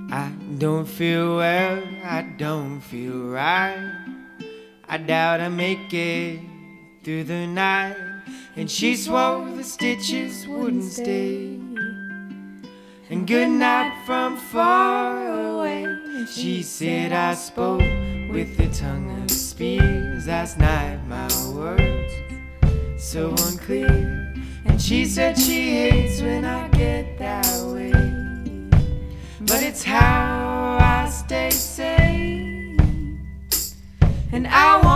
I don't feel well, I don't feel right. I doubt I make it through the night. And she swore the stitches wouldn't stay. And good night from far away. She said I spoke with the tongue of spears. Last night my words so unclear. And she said she hates when I get that way, but it's how I stay sane. And I